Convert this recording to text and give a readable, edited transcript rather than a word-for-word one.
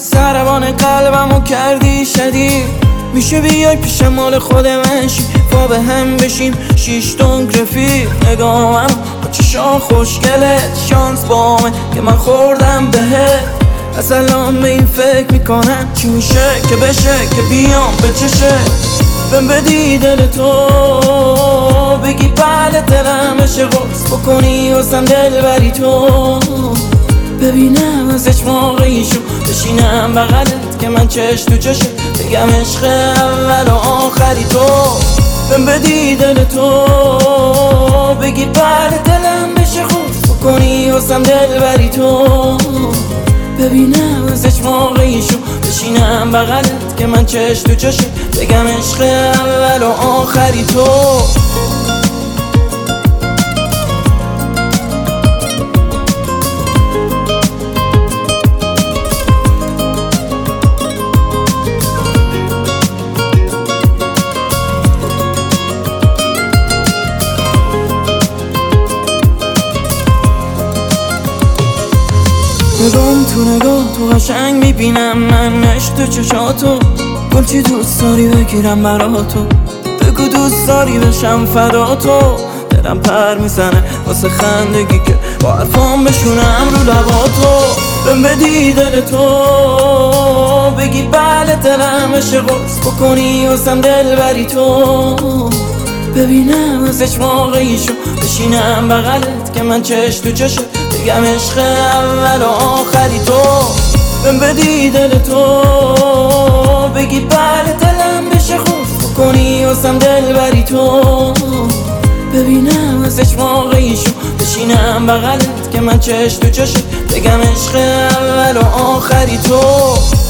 سربان قلبمو کردی شدید. میشه بیای پیش مال خود منشی فا به هم بشیم 6 دنگ رفیق. نگاهم با چشام خوشگلت شانس بامه که من خوردم بهت. از الان به این فکر میکنم چی میشه که بشه که بیام به چشه. بهم بدی دل تو بگی بعد دلم بشه قرص بکنی حسن دل بری تو. ببینم از اجماقیشو بشینم بغلت که من چش تو چشه بگم عشق اول و آخری تو. بهم بدی دل تو بگی بعد دلم بشه قرص بکنی حسن دل بری تو. ببینم از اجماقیشو بشینم بغلت که من چش تو چشه بگم عشق اول و آخری تو. نگام تو نگاه تو قشنگ میبینم من عشق تو چشاتو. گل چی دوست داری بگیرم براتو بگو دوست داری بشم فداتو. دلم پر میزنه واسه خندگی که با حرفام بشونم رو لباتو. بهم بدی دل تو بگی بله دلم بشه قرص بکنی حسن دل بری تو. ببینم از اجماقیشو بشینم بغلت که من چش تو چشه بگم عشق اول و آخری تو. بهم بدی دل تو بگی بله دلم بشه قرص بکنی حسن دل بری تو. ببینم از اجماقیشو بشینم بغلت که من چش تو چشه بگم عشق اول و آخری تو.